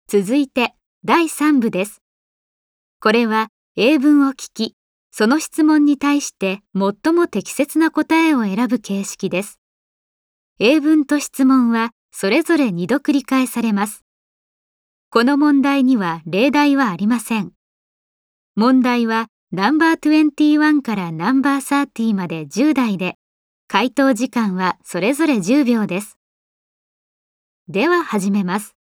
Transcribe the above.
続いて第3部です。これは英文を聞き、その質問に対して最も適切な答えを選ぶ形式です。英文と質問はそれぞれ2度繰り返されます。この問題には例題はありません。問題はナンバー21からナンバー30まで10題で、回答時間はそれぞれ10秒です。では始めます。